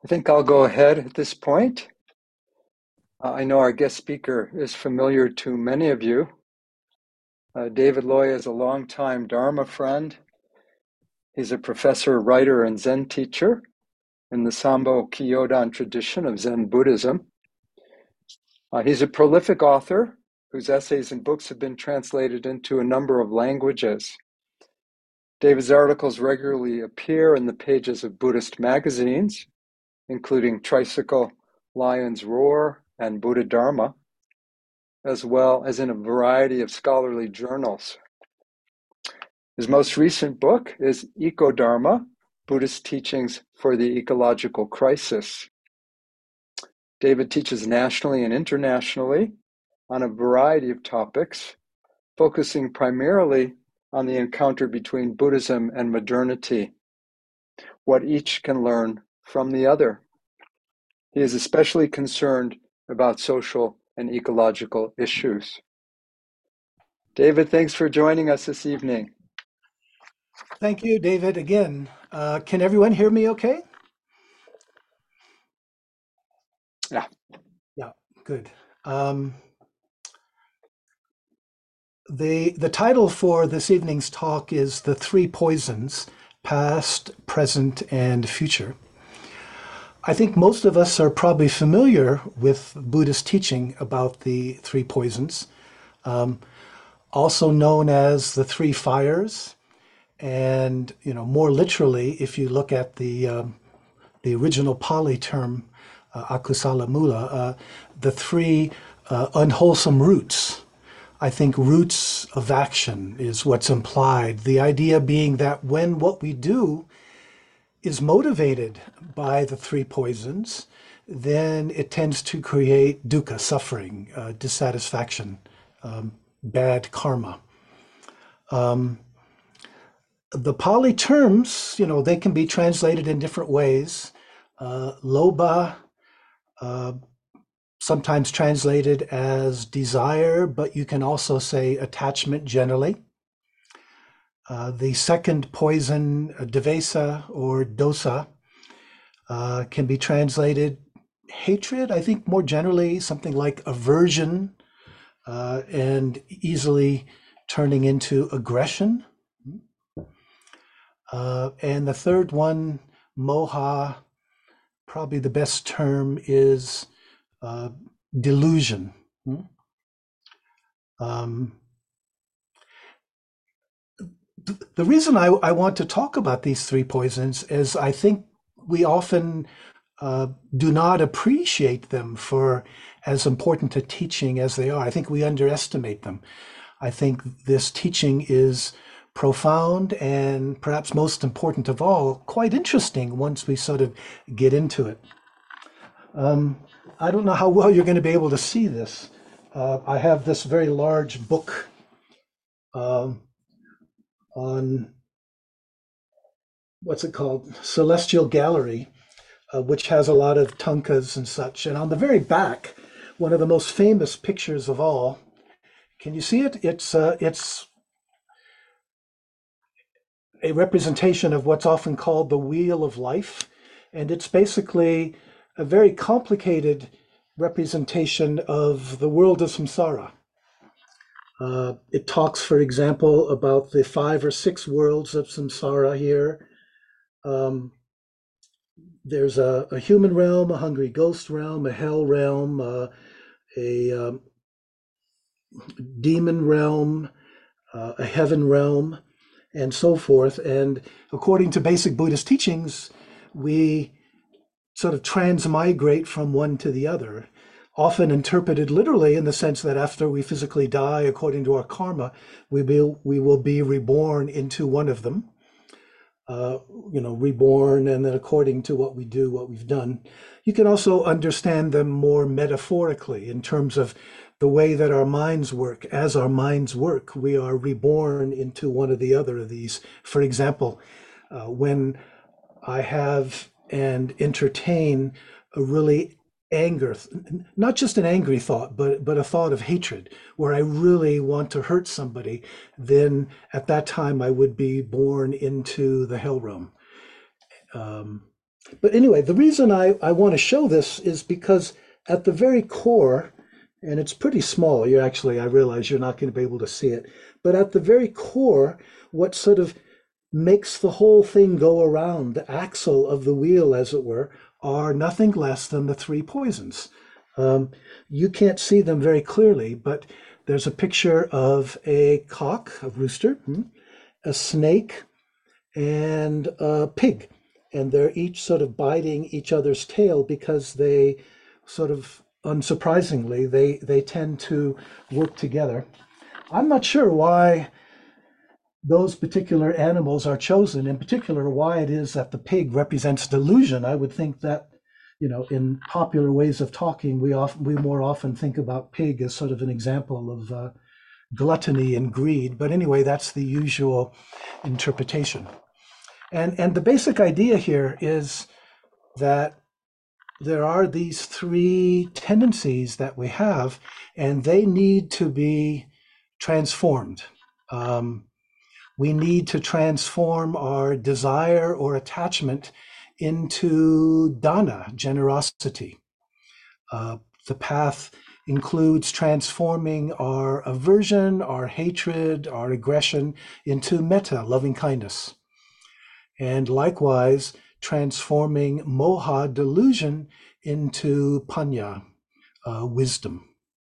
I think I'll go ahead at this point. I know our guest speaker is familiar to many of you. David Loy is a longtime Dharma friend. He's a professor, writer, and Zen teacher in the Sambo Kyodan tradition of Zen Buddhism. He's a prolific author whose essays and books have been translated into a number of languages. David's articles regularly appear in the pages of Buddhist magazines, including Tricycle, Lion's Roar, and Buddha Dharma, as well as in a variety of scholarly journals. His most recent book is Eco-Dharma, Buddhist Teachings for the Ecological Crisis. David teaches nationally and internationally on a variety of topics, focusing primarily on the encounter between Buddhism and modernity, what each can learn from the other. He is especially concerned about social and ecological issues. David, thanks for joining us this evening. Thank you, David, again. Can everyone hear me okay? Yeah. Yeah, good. The title for this evening's talk is The Three Poisons, Past, Present, and Future. I think most of us are probably familiar with Buddhist teaching about the three poisons, also known as the three fires. And, more literally, if you look at the original Pali term, akusala mula, the three unwholesome roots. I think roots of action is what's implied. The idea being that when what we do is motivated by the three poisons, then it tends to create dukkha, suffering, dissatisfaction, bad karma. The Pali terms, they can be translated in different ways. Lobha, sometimes translated as desire, but you can also say attachment generally. The second poison, devesa or dosa, can be translated hatred, I think more generally, something like aversion, and easily turning into aggression. And the third one, moha, probably the best term is delusion. The reason I want to talk about these three poisons is I think we often do not appreciate them for as important a teaching as they are. I think we underestimate them. I think this teaching is profound and perhaps most important of all, quite interesting once we sort of get into it. I don't know how well you're going to be able to see this. I have this very large book on what's it called? Celestial Gallery, which has a lot of tankas and such. And on the very back, one of the most famous pictures of all. Can you see it? It's a representation of what's often called the Wheel of Life. And it's basically a very complicated representation of the world of samsara. It talks, for example, about the 5 or 6 worlds of samsara here. There's a human realm, a hungry ghost realm, a hell realm, a demon realm, a heaven realm, and so forth. And according to basic Buddhist teachings, we sort of transmigrate from one to the other, often interpreted literally in the sense that after we physically die, according to our karma, we will be reborn into one of them. Reborn, and then according to what we do, what we've done. You can also understand them more metaphorically in terms of the way that our minds work. As our minds work, we are reborn into one or the other of these. For example, when I have and entertain a really not just an angry thought, but a thought of hatred, where I really want to hurt somebody, then at that time I would be born into the hell realm. But anyway, the reason I want to show this is because at the very core, and it's pretty small, I realize you're not going to be able to see it, but at the very core, what sort of makes the whole thing go around, the axle of the wheel, as it were, are nothing less than the three poisons. Um, you can't see them very clearly, but there's a picture of a cock, a rooster, a snake, and a pig. And they're each sort of biting each other's tail because they sort of, unsurprisingly, they tend to work together. I'm not sure why those particular animals are chosen, in particular, why it is that the pig represents delusion. I would think that, in popular ways of talking, we more often think about pig as sort of an example of gluttony and greed. But anyway, that's the usual interpretation. And the basic idea here is that there are these three tendencies that we have, and they need to be transformed. Um, we need to transform our desire or attachment into dana, generosity. The path includes transforming our aversion, our hatred, our aggression into metta, loving kindness. And likewise, transforming moha, delusion, into panya, wisdom.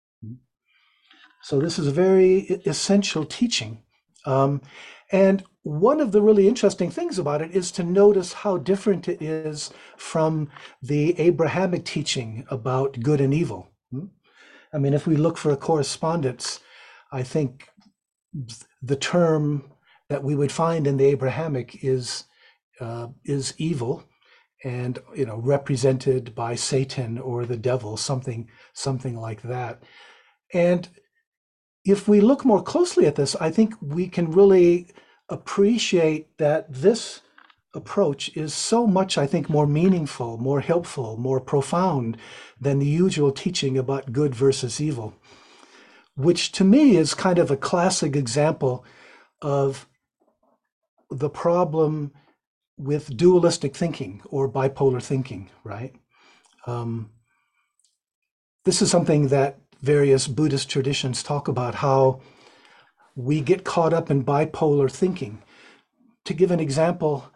So this is a very essential teaching. Um, and one of the really interesting things about it is to notice how different it is from the Abrahamic teaching about good and evil. I mean, if we look for a correspondence, I think the term that we would find in the Abrahamic is evil, and represented by Satan or the devil, something like that. And if we look more closely at this, I think we can really appreciate that this approach is so much, I think, more meaningful, more helpful, more profound than the usual teaching about good versus evil, which to me is kind of a classic example of the problem with dualistic thinking or bipolar thinking, right? Um, this is something that various Buddhist traditions talk about, how we get caught up in bipolar thinking. To give an example,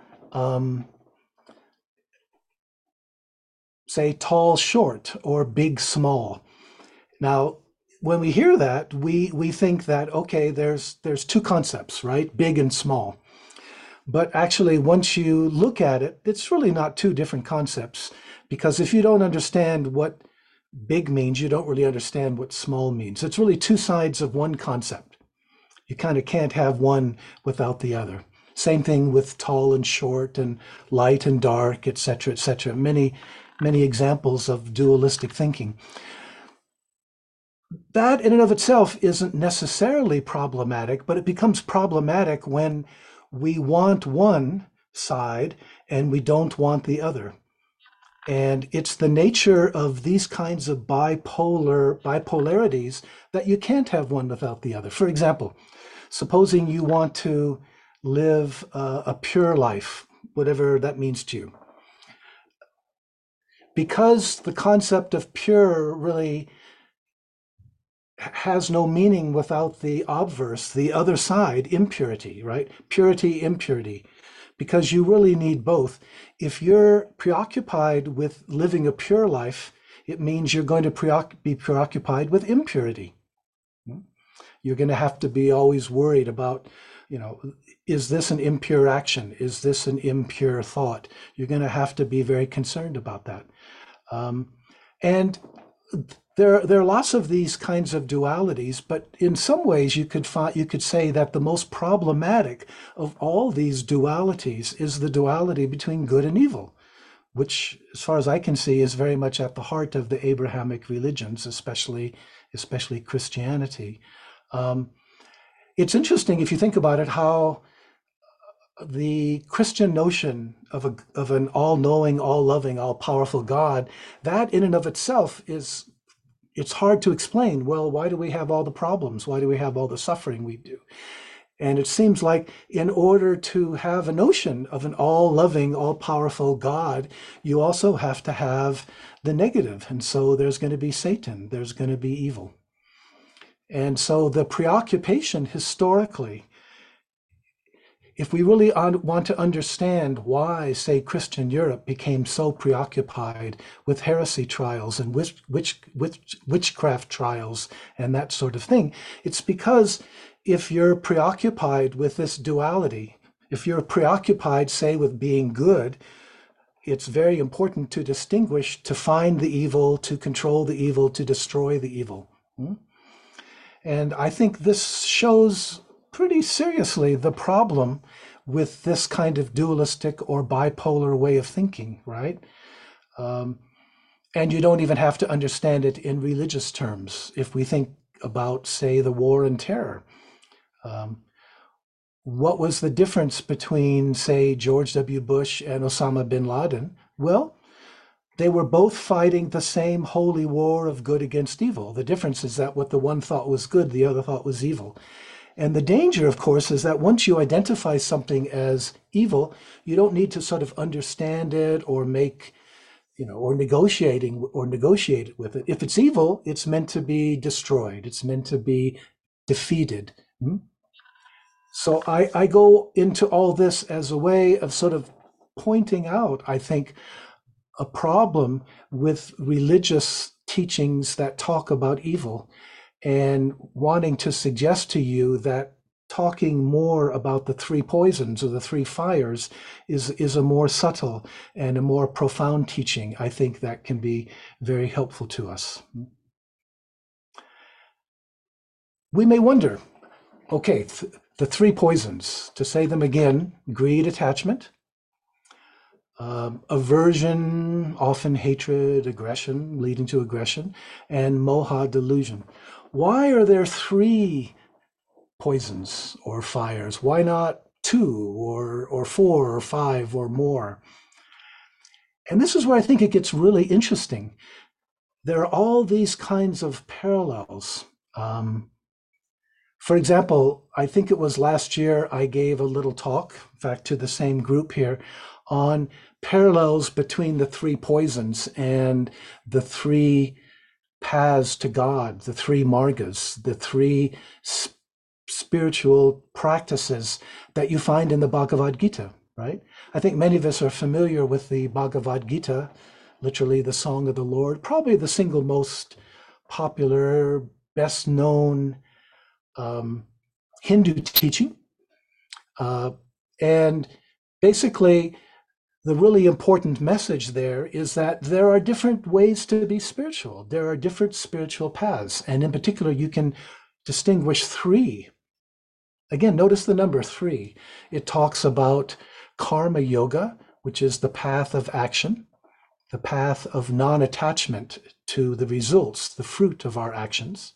say tall, short, or big, small. Now, when we hear that, we think that, okay, there's two concepts, right? Big and small. But actually, once you look at it, it's really not two different concepts, because if you don't understand what big means, you don't really understand what small means. It's really two sides of one concept. You kind of can't have one without the other. Same thing with tall and short and light and dark, et cetera, et cetera. Many examples of dualistic thinking. That in and of itself isn't necessarily problematic, but it becomes problematic when we want one side and we don't want the other. And it's the nature of these kinds of bipolarities that you can't have one without the other. For example, supposing you want to live a pure life, whatever that means to you. Because the concept of pure really has no meaning without the obverse, the other side, impurity, right? Purity, impurity, because you really need both. If you're preoccupied with living a pure life, it means you're going to be preoccupied with impurity. You're going to have to be always worried about, is this an impure action? Is this an impure thought? You're going to have to be very concerned about that. And there are lots of these kinds of dualities, but in some ways you could say that the most problematic of all these dualities is the duality between good and evil, which, as far as I can see, is very much at the heart of the Abrahamic religions, especially Christianity. It's interesting if you think about it, how the Christian notion of an all-knowing, all-loving, all-powerful God, that in and of itself it's hard to explain. Well, why do we have all the problems? Why do we have all the suffering we do? And it seems like in order to have a notion of an all-loving, all-powerful God, you also have to have the negative. And so there's going to be Satan, there's going to be evil. And so the preoccupation historically, if we really want to understand why, say, Christian Europe became so preoccupied with heresy trials and witchcraft trials and that sort of thing, it's because if you're preoccupied with this duality, if you're preoccupied, say, with being good, it's very important to distinguish, to find the evil, to control the evil, to destroy the evil. And I think this shows pretty seriously the problem with this kind of dualistic or bipolar way of thinking, right? And you don't even have to understand it in religious terms. If we think about, say, the war and terror, what was the difference between, say, George W. Bush and Osama bin Laden? Well, they were both fighting the same holy war of good against evil. The difference is that what the one thought was good, the other thought was evil. And the danger, of course, is that once you identify something as evil, you don't need to sort of understand it or make, or negotiate with it. If it's evil, it's meant to be destroyed. It's meant to be defeated. So I go into all this as a way of sort of pointing out, I think, a problem with religious teachings that talk about evil and wanting to suggest to you that talking more about the three poisons or the three fires is a more subtle and a more profound teaching. I think that can be very helpful to us. We may wonder, okay, the three poisons, to say them again: greed, attachment, aversion, often hatred, aggression, leading to aggression, and moha, delusion. Why are there three poisons or fires? Why not two or four or five or more? And this is where I think it gets really interesting. There are all these kinds of parallels. For example, I think it was last year I gave a little talk, in fact, to the same group here, on parallels between the three poisons and the three paths to God, the three margas, the three spiritual practices that you find in the Bhagavad Gita, right? I think many of us are familiar with the Bhagavad Gita, literally the Song of the Lord, probably the single most popular, best known Hindu teaching. And basically, the really important message there is that there are different ways to be spiritual. There are different spiritual paths. And in particular, you can distinguish three. Again, notice the number three. It talks about karma yoga, which is the path of action, the path of non-attachment to the results, the fruit of our actions.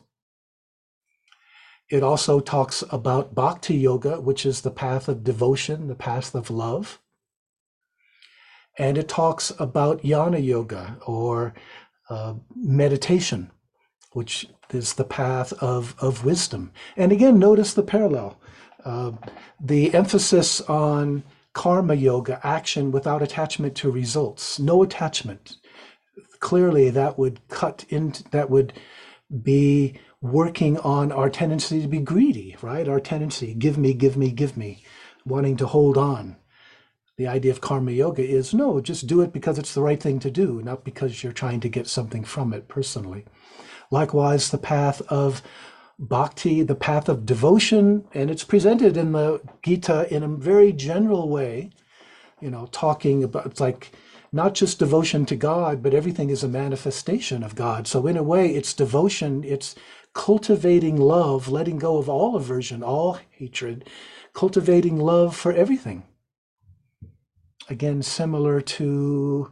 It also talks about bhakti yoga, which is the path of devotion, the path of love. And it talks about jnana yoga, or meditation, which is the path of wisdom. And again, notice the parallel. The emphasis on karma yoga, action without attachment to results, no attachment. Clearly, that would that would be working on our tendency to be greedy, right? Our tendency, give me, give me, give me, wanting to hold on. The idea of karma yoga is, no, just do it because it's the right thing to do, not because you're trying to get something from it personally. Likewise, the path of bhakti, the path of devotion, and it's presented in the Gita in a very general way, talking about, it's like not just devotion to God, but everything is a manifestation of God. So in a way, it's devotion, it's cultivating love, letting go of all aversion, all hatred, cultivating love for everything. Again, similar to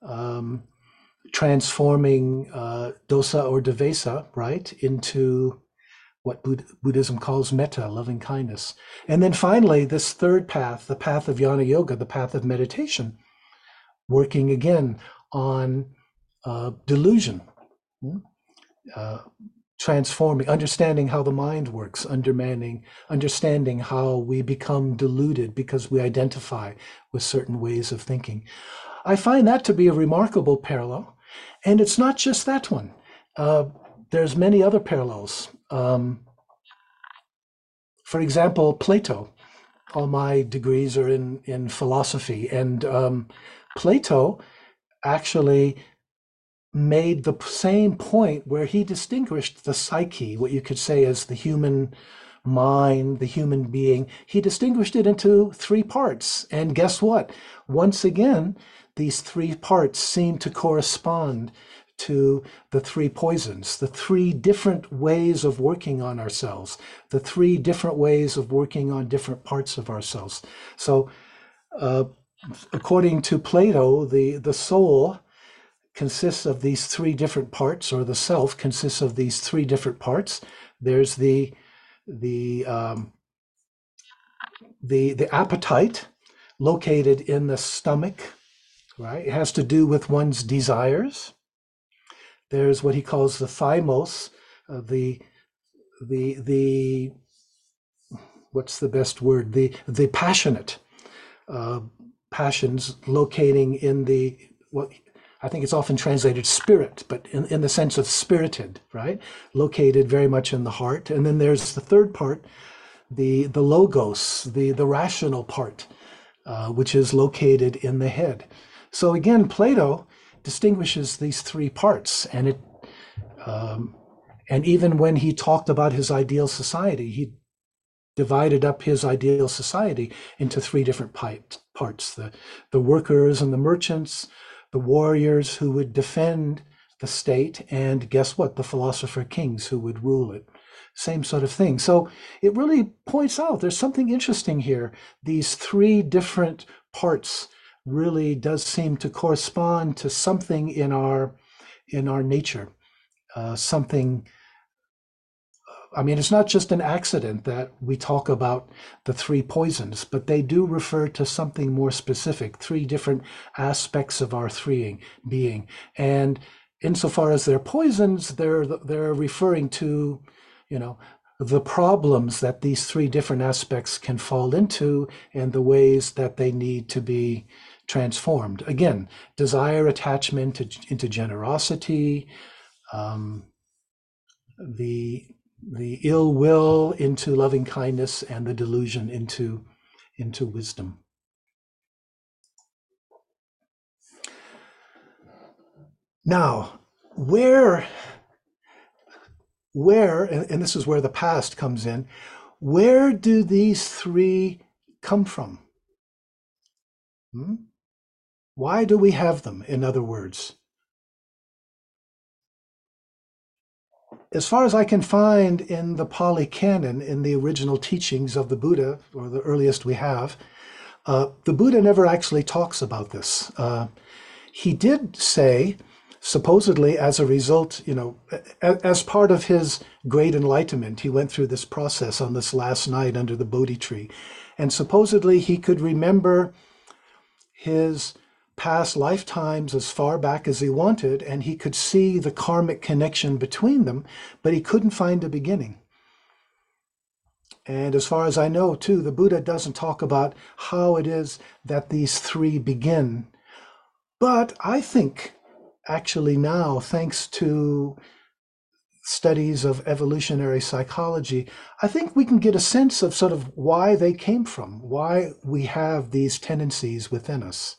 transforming dosa or devesa, right, into what Buddhism calls metta, loving kindness. And then finally, this third path, the path of jnana yoga, the path of meditation, working again on delusion, transforming, understanding how the mind works, understanding how we become deluded because we identify with certain ways of thinking. I find that to be a remarkable parallel. And it's not just that one. There's many other parallels. For example, Plato. All my degrees are in philosophy, and Plato actually made the same point where he distinguished the psyche, what you could say as the human mind, the human being. He distinguished it into three parts. And guess what? Once again, these three parts seem to correspond to the three poisons, the three different ways of working on ourselves, the three different ways of working on different parts of ourselves. So, according to Plato, the soul consists of these three different parts, or the self consists of these three different parts. There's the appetite located in the stomach, right? It has to do with one's desires. There's what he calls the thymos, the what's the best word? The passionate passions locating in the what I think it's often translated spirit, but in the sense of spirited, right? Located very much in the heart. And then there's the third part, the logos, the rational part, which is located in the head. So again, Plato distinguishes these three parts, and even when he talked about his ideal society, he divided up his ideal society into three different parts: the workers and the merchants, the warriors who would defend the state, and guess what? The philosopher kings who would rule it. Same sort of thing. So it really points out there's something interesting here. These three different parts really does seem to correspond to something in our nature, something. I mean, it's not just an accident that we talk about the three poisons, but they do refer to something more specific, three different aspects of our being. And insofar as they're poisons, they're referring to, the problems that these three different aspects can fall into and the ways that they need to be transformed. Again, desire, attachment into generosity, the ill will into loving kindness, and the delusion into wisdom. Now, where, and this is where the past comes in, where do these three come from? Why do we have them, in other words? As far as I can find in the Pali Canon, in the original teachings of the Buddha, or the earliest we have, the Buddha never actually talks about this. He did say, supposedly as a result, as part of his great enlightenment, he went through this process on this last night under the Bodhi tree. And supposedly he could remember his past lifetimes as far back as he wanted, and he could see the karmic connection between them, but he couldn't find a beginning. And as far as I know, too, the Buddha doesn't talk about how it is that these three begin. But I think, actually now, thanks to studies of evolutionary psychology, I think we can get a sense of sort of why they came from, why we have these tendencies within us.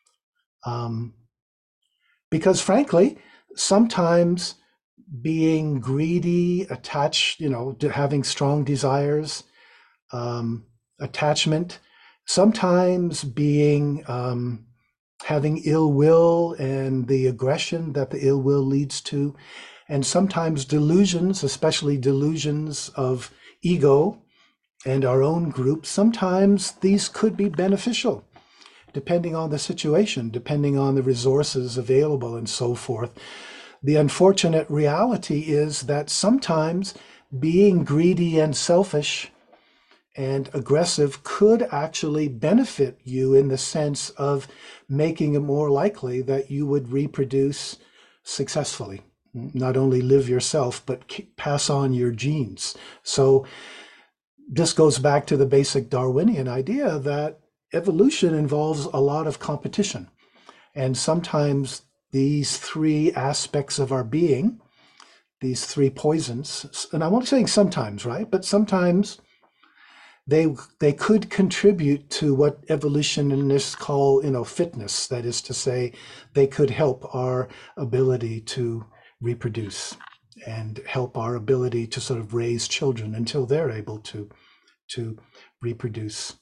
Because frankly, sometimes being greedy, attached, to having strong desires, attachment, sometimes being having ill will and the aggression that the ill will leads to, and sometimes delusions, especially delusions of ego and our own group, sometimes these could be beneficial, depending on the situation, depending on the resources available and so forth. The unfortunate reality is that sometimes being greedy and selfish and aggressive could actually benefit you in the sense of making it more likely that you would reproduce successfully. not only live yourself, but pass on your genes. So this goes back to the basic Darwinian idea that evolution involves a lot of competition. And sometimes these three aspects of our being, these three poisons, and I'm only saying sometimes, right? But sometimes they could contribute to what evolutionists call, fitness. That is to say, they could help our ability to reproduce and help our ability to sort of raise children until they're able to reproduce.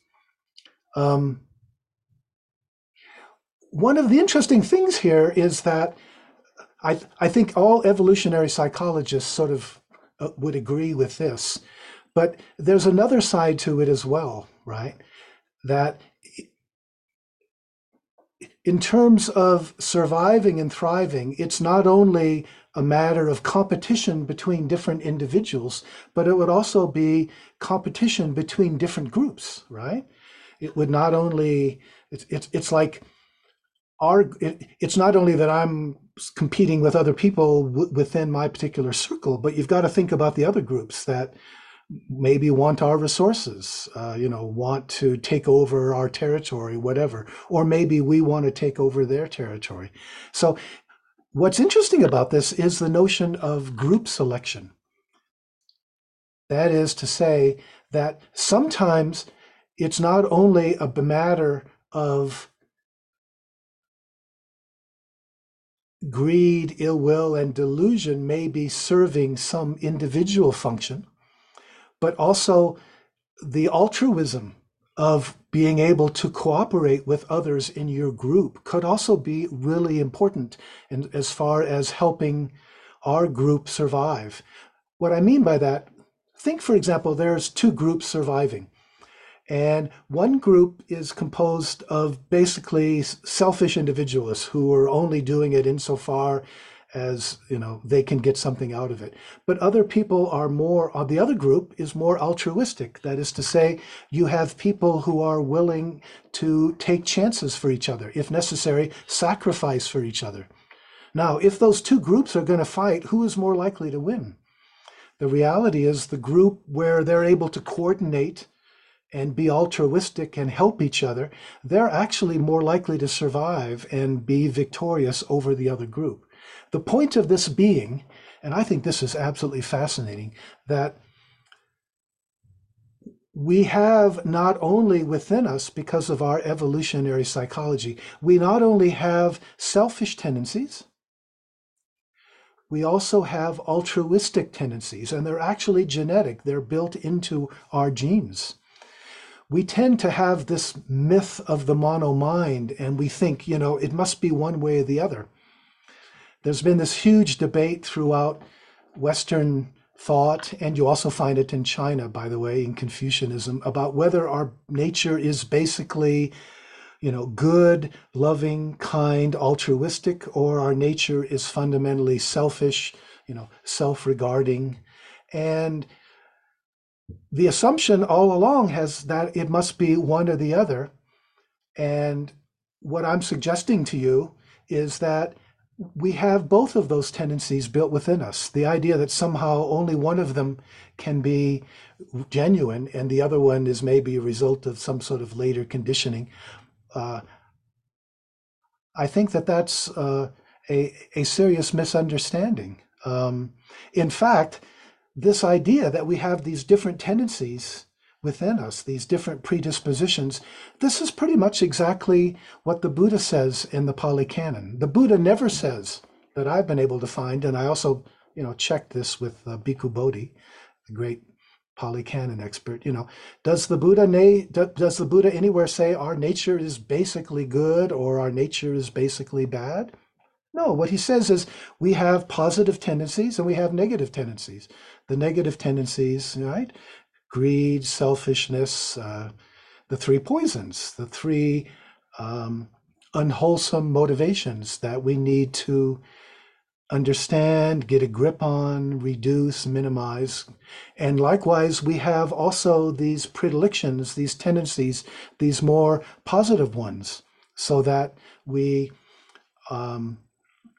One of the interesting things here is that I think all evolutionary psychologists sort of would agree with this, but there's another side to it as well, right? That in terms of surviving and thriving, it's not only a matter of competition between different individuals, but it would also be competition between different groups, right? It would not only, it's like it's not only that I'm competing with other people within my particular circle, but you've got to think about the other groups that maybe want our resources, want to take over our territory, whatever, or maybe we want to take over their territory. So what's interesting about this is the notion of group selection. That is to say that sometimes it's not only a matter of greed, ill will, and delusion may be serving some individual function, but also the altruism of being able to cooperate with others in your group could also be really important in, as far as helping our group survive. What I mean by that, think, for example, there's two groups surviving. And one group is composed of basically selfish individualists who are only doing it insofar as they can get something out of it. But other people are more, the other group is more altruistic. That is to say, you have people who are willing to take chances for each other, if necessary, sacrifice for each other. Now, if those two groups are going to fight, who is more likely to win? The reality is the group where they're able to coordinate and be altruistic and help each other, they're actually more likely to survive and be victorious over the other group. The point of this being, and I think this is absolutely fascinating, that we have not only within us, because of our evolutionary psychology, we not only have selfish tendencies, we also have altruistic tendencies, and they're actually genetic. They're built into our genes. We tend to have this myth of the mono mind, and we think, it must be one way or the other. There's been this huge debate throughout Western thought, and you also find it in China, by the way, in Confucianism, about whether our nature is basically, good, loving, kind, altruistic, or our nature is fundamentally selfish, self-regarding. And the assumption all along has that it must be one or the other. And what I'm suggesting to you is that we have both of those tendencies built within us. The idea that somehow only one of them can be genuine and the other one is maybe a result of some sort of later conditioning. I think that that's a serious misunderstanding. In fact, this idea that we have these different tendencies within us, these different predispositions, this is pretty much exactly what the Buddha says in the Pali Canon. The Buddha never says, that I've been able to find, and I also, checked this with Bhikkhu Bodhi, the great Pali Canon expert, does the Buddha anywhere say our nature is basically good or our nature is basically bad? No, what he says is we have positive tendencies and we have negative tendencies. The negative tendencies, right? Greed, selfishness, the three poisons, the three unwholesome motivations that we need to understand, get a grip on, reduce, minimize. And likewise, we have also these predilections, these tendencies, these more positive ones, so that we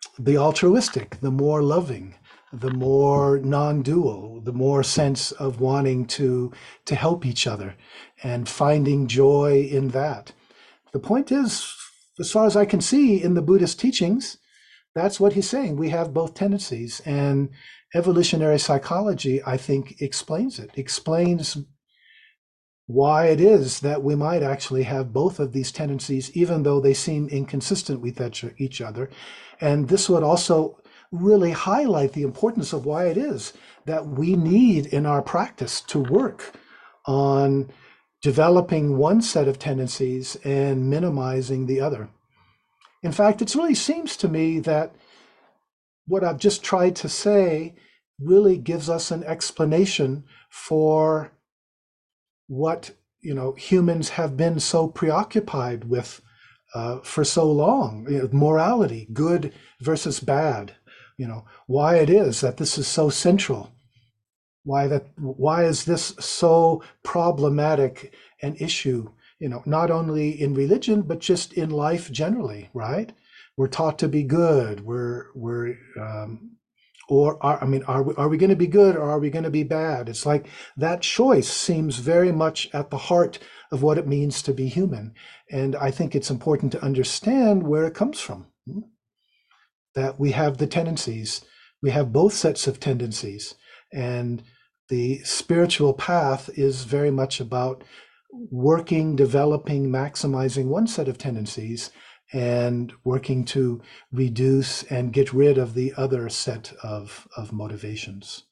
the altruistic, the more loving, the more non-dual, the more sense of wanting to help each other and finding joy in that. The point is, as far as I can see in the Buddhist teachings, that's what he's saying. We have both tendencies, and evolutionary psychology, I think, explains it, explains why it is that we might actually have both of these tendencies, even though they seem inconsistent with each other. And this would also really highlight the importance of why it is that we need in our practice to work on developing one set of tendencies and minimizing the other. In fact, it really seems to me that what I've just tried to say really gives us an explanation for what humans have been so preoccupied with for so long. Morality, good versus bad. Why it is that this is so central. Why is this so problematic an issue? Not only in religion but just in life generally, right? We're taught to be good. Are we going to be good or are we going to be bad? It's like that choice seems very much at the heart of what it means to be human. And I think it's important to understand where it comes from. That we have the tendencies, we have both sets of tendencies. And the spiritual path is very much about working, developing, maximizing one set of tendencies and working to reduce and get rid of the other set of motivations.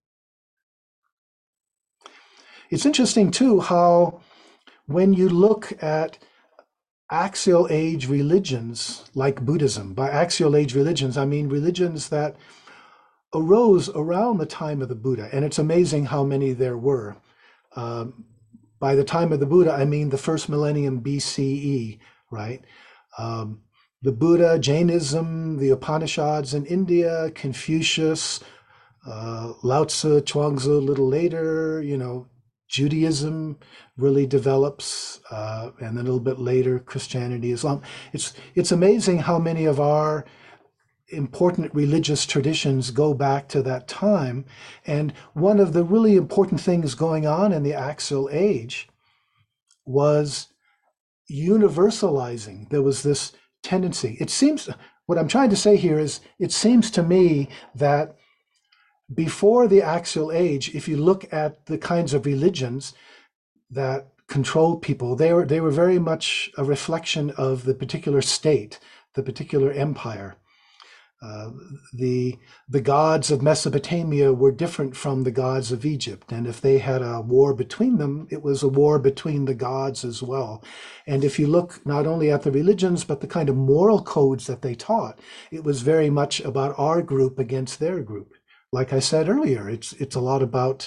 It's interesting too how when you look at axial age religions like Buddhism, by axial age religions, I mean religions that arose around the time of the Buddha, and it's amazing how many there were. By the time of the Buddha, I mean the first millennium BCE, right? The Buddha, Jainism, the Upanishads in India, Confucius, Lao Tzu, Chuangzi a little later, Judaism really develops, and then a little bit later, Christianity, Islam. It's amazing how many of our important religious traditions go back to that time. And one of the really important things going on in the axial age was universalizing. There was this tendency. It seems, what I'm trying to say here is, it seems to me that before the axial age, if you look at the kinds of religions that controlled people, they were very much a reflection of the particular state, the particular empire. The gods of Mesopotamia were different from the gods of Egypt. And if they had a war between them, it was a war between the gods as well. And if you look not only at the religions, but the kind of moral codes that they taught, it was very much about our group against their group. Like I said earlier, it's a lot about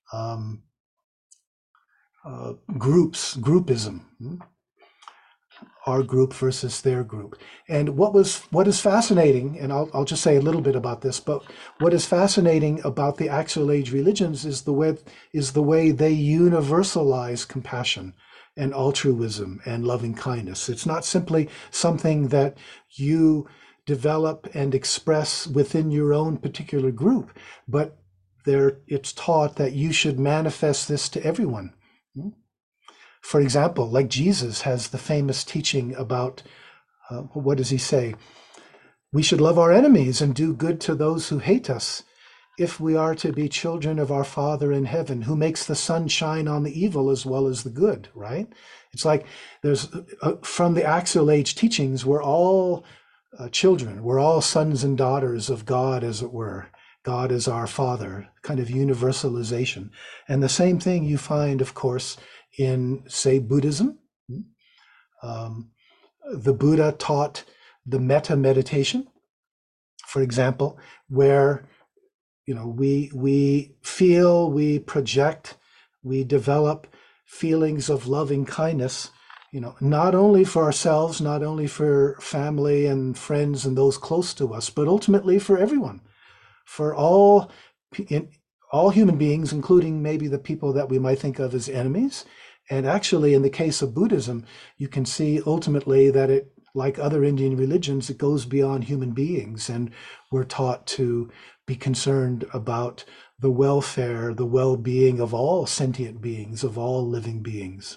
groupism. Our group versus their group. And what is fascinating, and I'll just say a little bit about this, but what is fascinating about the axial age religions is the way they universalize compassion and altruism and loving kindness. It's not simply something that you develop and express within your own particular group, but it's taught that you should manifest this to everyone. For example, like Jesus has the famous teaching about, what does he say? We should love our enemies and do good to those who hate us, if we are to be children of our Father in heaven, who makes the sun shine on the evil as well as the good, right? It's like there's, from the axial age teachings, we're all children, we're all sons and daughters of God, as it were. God is our Father, kind of universalization. And the same thing you find, of course, in, say, Buddhism. The Buddha taught the metta meditation, for example, where we feel, we project, we develop feelings of loving kindness, not only for ourselves, not only for family and friends and those close to us, but ultimately for everyone, for all human beings, including maybe the people that we might think of as enemies. And actually, in the case of Buddhism, you can see ultimately that it like other Indian religions, it goes beyond human beings, and we're taught to be concerned about the welfare, the well-being of all sentient beings, of all living beings.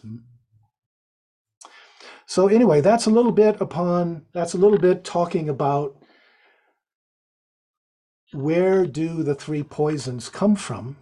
So anyway, that's a little bit talking about where do the three poisons come from.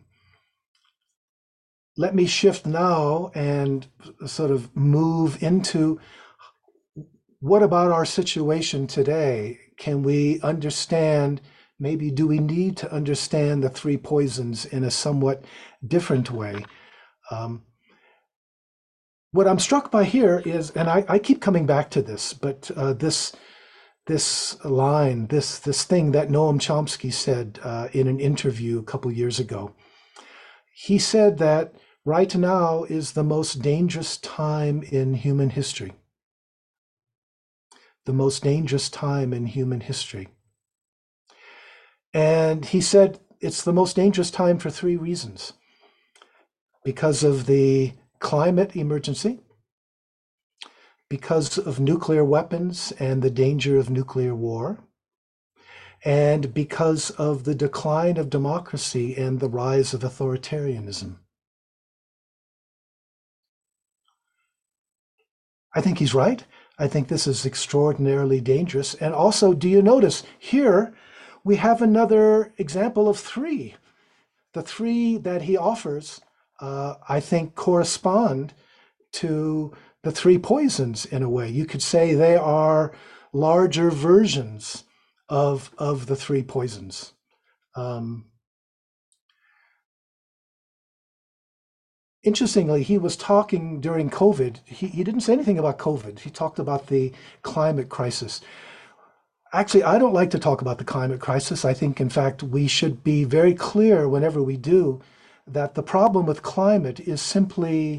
Let me shift now and sort of move into what about our situation today? Can we understand, maybe do we need to understand the three poisons in a somewhat different way? Um, what I'm struck by here is, and I keep coming back to this, but this line, this thing that Noam Chomsky said in an interview a couple years ago. He said that right now is the most dangerous time in human history. The most dangerous time in human history. And he said it's the most dangerous time for three reasons. Because of the climate emergency, because of nuclear weapons and the danger of nuclear war, and because of the decline of democracy and the rise of authoritarianism. I think he's right. I think this is extraordinarily dangerous. And also, do you notice here we have another example of three? The three that he offers, I think, correspond to the three poisons in a way. You could say they are larger versions of the three poisons. Interestingly, he was talking during COVID. He didn't say anything about COVID. He talked about the climate crisis. Actually, I don't like to talk about the climate crisis. I think, in fact, we should be very clear whenever we do that the problem with climate is simply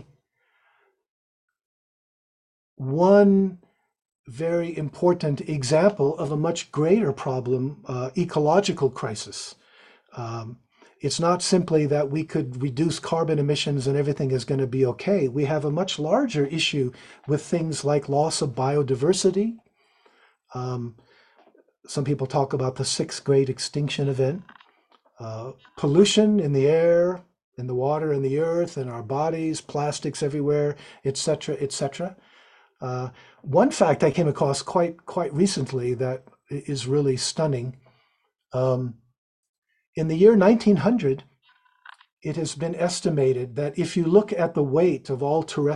one very important example of a much greater problem, ecological crisis. Um, it's not simply that we could reduce carbon emissions and everything is going to be okay. We have a much larger issue with things like loss of biodiversity. Um, some people talk about the sixth great extinction event, pollution in the air, in the water, in the earth, in our bodies, plastics everywhere, etc., etc. One fact I came across quite recently that is really stunning. Um, in the year 1900, it has been estimated that if you look at the weight of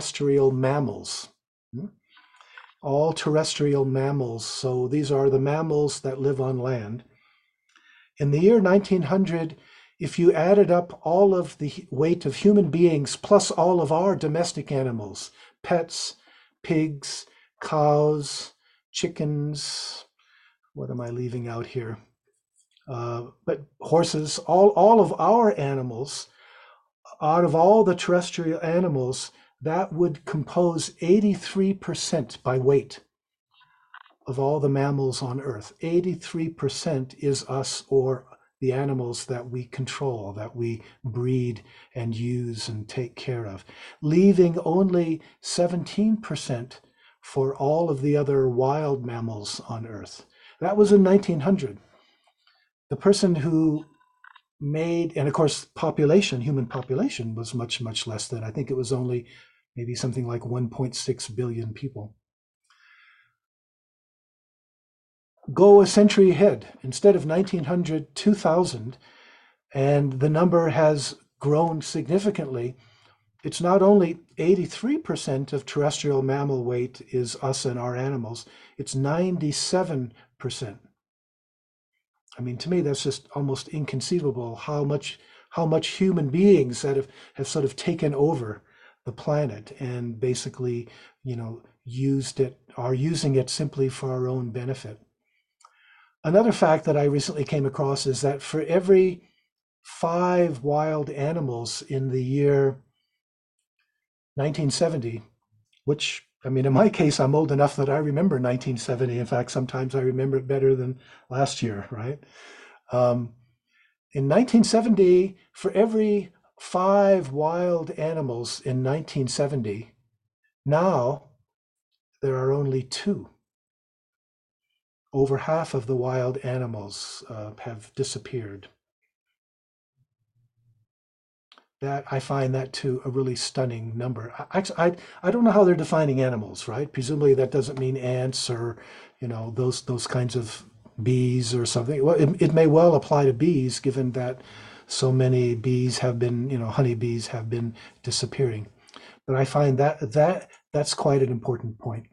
all terrestrial mammals, so these are the mammals that live on land, in the year 1900, if you added up all of the weight of human beings plus all of our domestic animals, pets, pigs, cows, chickens, what am I leaving out here? But horses, all of our animals, out of all the terrestrial animals, that would compose 83% by weight of all the mammals on Earth. 83% is us or the animals that we control, that we breed and use and take care of, leaving only 17% for all of the other wild mammals on Earth. That was in 1900. The person who made, and of course, human population was much, much less than, I think it was only maybe something like 1.6 billion people. Go a century ahead, instead of 1900, 2000, and the number has grown significantly. It's not only 83% of terrestrial mammal weight is us and our animals, it's 97%. I mean, to me, that's just almost inconceivable how much human beings that have sort of taken over the planet and basically, are using it simply for our own benefit. Another fact that I recently came across is that for every 5 wild animals in the year 1970, which, I mean, in my case, I'm old enough that I remember 1970. In fact, sometimes I remember it better than last year, right? Um, in 1970, for every 5 wild animals in 1970, now there are only 2. over half of the wild animals have disappeared. That I find that too a really stunning number. I don't know how they're defining animals, right? Presumably that doesn't mean ants or those kinds of bees or something. Well, it may well apply to bees, given that so many bees have been, honeybees have been disappearing. But I find that's quite an important point.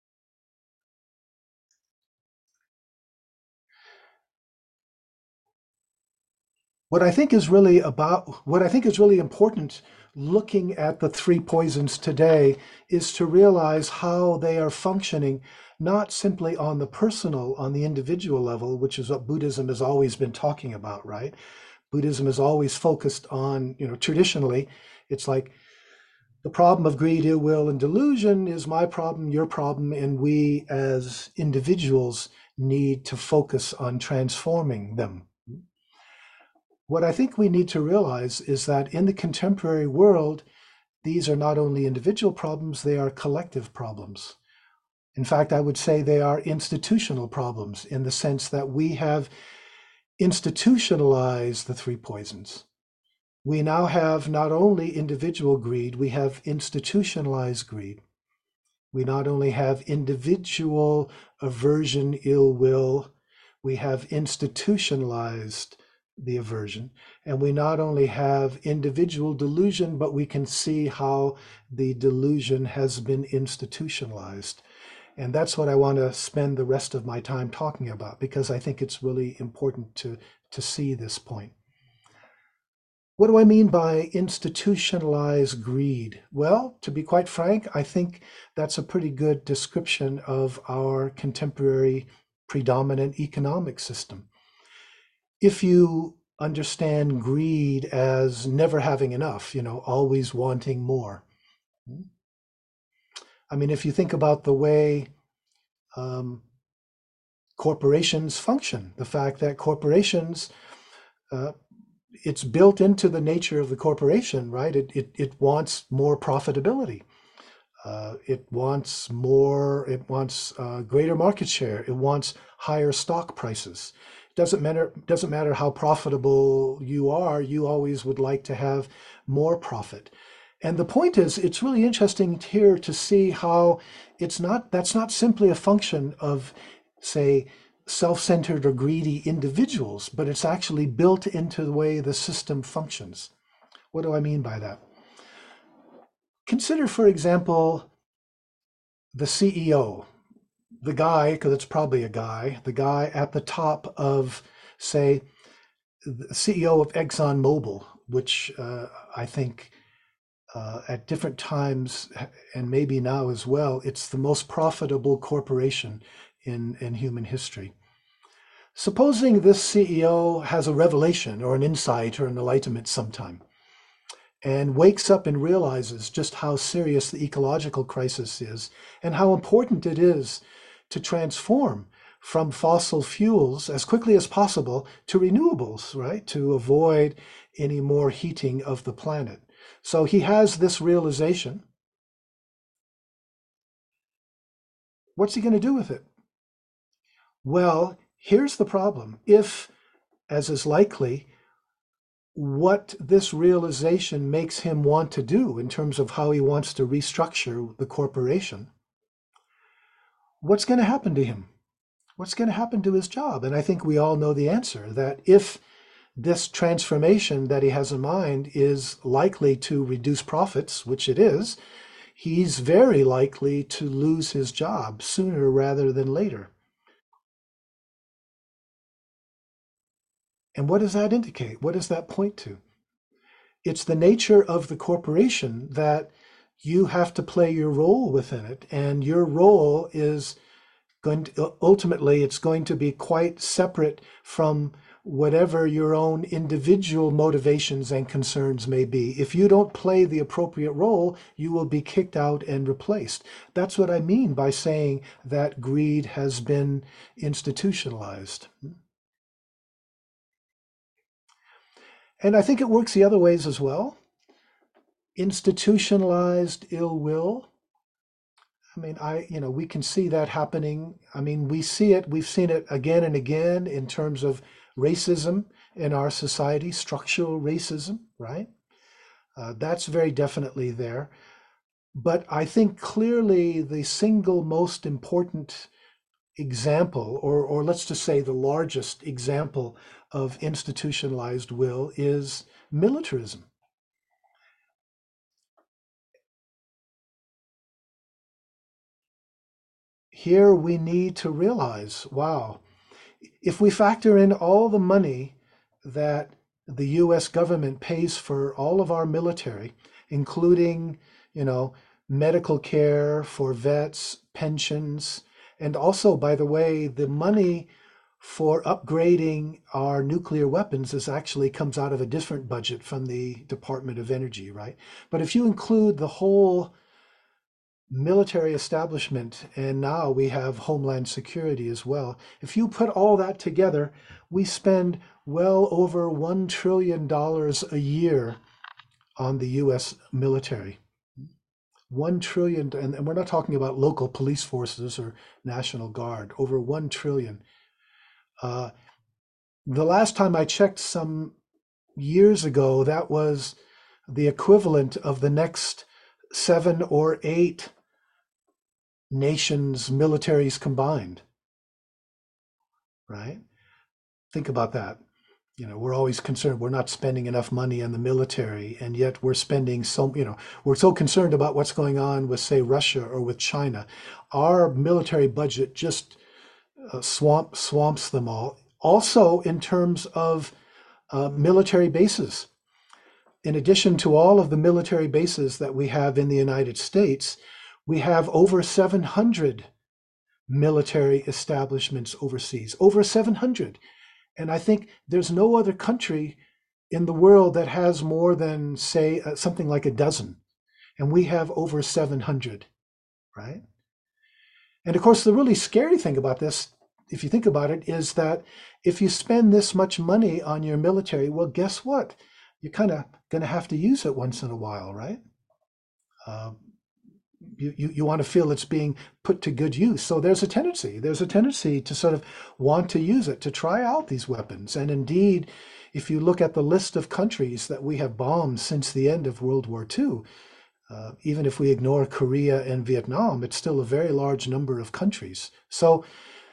What I think is really important looking at the three poisons today is to realize how they are functioning not simply on the personal, on the individual level, which is what Buddhism has always been talking about, right? Buddhism is always focused on, traditionally, it's like the problem of greed, ill will, and delusion is my problem, your problem, and we as individuals need to focus on transforming them. What I think we need to realize is that in the contemporary world, these are not only individual problems, they are collective problems. In fact, I would say they are institutional problems in the sense that we have institutionalized the three poisons. We now have not only individual greed, we have institutionalized greed. We not only have individual aversion, ill will, we have institutionalized the aversion. And we not only have individual delusion, but we can see how the delusion has been institutionalized. And that's what I want to spend the rest of my time talking about, because I think it's really important to see this point. What do I mean by institutionalized greed? Well, to be quite frank, I think that's a pretty good description of our contemporary predominant economic system. If you understand greed as never having enough, always wanting more. I mean, if you think about the way um, corporations function, the fact that corporations uh, it's built into the nature of the corporation, right? It wants more profitability. It wants more, it wants greater market share. It wants higher stock prices. Doesn't matter how profitable you are, you always would like to have more profit. And the point is, it's really interesting here to see how that's not simply a function of, say, self-centered or greedy individuals, but it's actually built into the way the system functions. What do I mean by that? Consider, for example, the CEO, the guy, because it's probably a guy, the guy at the top of, say, the CEO of ExxonMobil, which I think at different times, and maybe now as well, it's the most profitable corporation in human history. Supposing this CEO has a revelation or an insight or an enlightenment sometime and wakes up and realizes just how serious the ecological crisis is and how important it is to transform from fossil fuels as quickly as possible to renewables, right? To avoid any more heating of the planet. So he has this realization. What's he going to do with it? Well, here's the problem. If, as is likely, what this realization makes him want to do in terms of how he wants to restructure the corporation, what's going to happen to him? What's going to happen to his job? And I think we all know the answer, that if this transformation that he has in mind is likely to reduce profits, which it is, he's very likely to lose his job sooner rather than later. And what does that indicate? What does that point to? It's the nature of the corporation that you have to play your role within it. And your role is going to, ultimately, it's going to be quite separate from whatever your own individual motivations and concerns may be. If you don't play the appropriate role, you will be kicked out and replaced. That's what I mean by saying that greed has been institutionalized. And I think it works the other ways as well. Institutionalized ill will I mean, we can see that happening. I mean, we've seen it again and again in terms of racism in our society, structural racism, right? That's very definitely there. But I think clearly the single most important example, or let's just say the largest example of institutionalized will is militarism. Here we need to realize, wow, if we factor in all the money that the US government pays for all of our military, including, you know, medical care for vets, pensions, and also, by the way, the money for upgrading our nuclear weapons is actually comes out of a different budget from the Department of Energy, right? But if you include the whole military establishment, and now we have Homeland Security as well. If you put all that together, we spend well over $1 trillion a year on the US military. 1 trillion, and we're not talking about local police forces or National Guard, over 1 trillion. Uh, the last time I checked some years ago, that was the equivalent of the next 7 or 8 nations' militaries combined, right? Think about that. We're always concerned we're not spending enough money on the military, and yet we're spending we're so concerned about what's going on with, say, Russia or with China. Our military budget just swamps them all. Also, in terms of military bases, in addition to all of the military bases that we have in the United States, we have over 700 military establishments overseas, over 700. And I think there's no other country in the world that has more than, say, something like a dozen. And we have over 700, right? And of course, the really scary thing about this, if you think about it, is that if you spend this much money on your military, well, guess what? You're kind of going to have to use it once in a while, right? Um, you want to feel it's being put to good use. So there's a tendency to sort of want to use it, to try out these weapons. And indeed, if you look at the list of countries that we have bombed since the end of World War II, even if we ignore Korea and Vietnam, it's still a very large number of countries. So,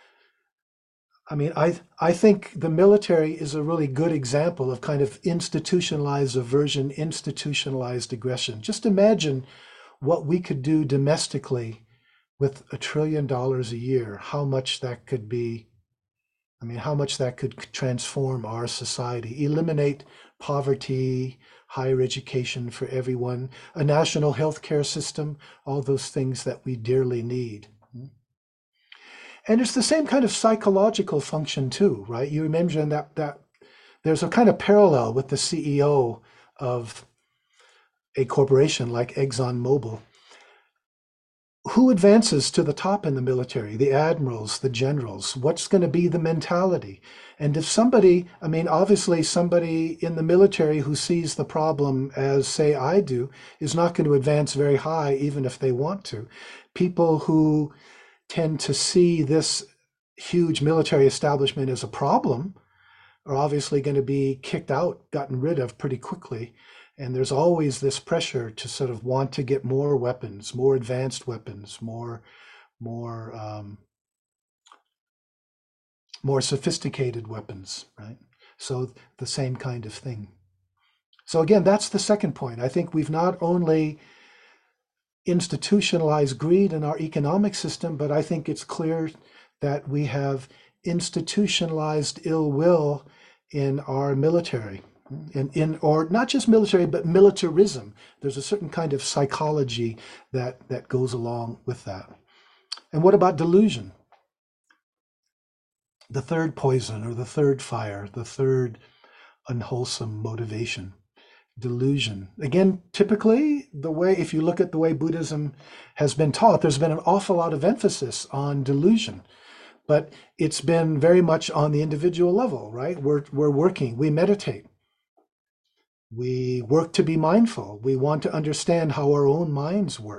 I mean, I think the military is a really good example of kind of institutionalized aversion, institutionalized aggression. Just imagine what we could do domestically with $1 trillion a year, how much that could be. I mean, how much that could transform our society, eliminate poverty, higher education for everyone, a national health care system, all those things that we dearly need. And it's the same kind of psychological function too, right? You mentioned that there's a kind of parallel with the CEO of a corporation like ExxonMobil. Who advances to the top in the military? The admirals, the generals. What's going to be the mentality? And if somebody, I mean, obviously somebody in the military who sees the problem as, say, I do, is not going to advance very high, even if they want to. People who tend to see this huge military establishment as a problem are obviously going to be kicked out, gotten rid of pretty quickly. And there's always this pressure to sort of want to get more weapons, more advanced weapons, more more sophisticated weapons, right? So the same kind of thing. So again, that's the second point. I think we've not only institutionalized greed in our economic system, but I think it's clear that we have institutionalized ill will in our military. Or not just military, but militarism. There's a certain kind of psychology that goes along with that. And what about delusion? The third poison or the third fire, the third unwholesome motivation. Delusion. Again, typically, if you look at the way Buddhism has been taught, there's been an awful lot of emphasis on delusion, but it's been very much on the individual level, right? We're working, we meditate, we work to be mindful, we want to understand how our own minds work,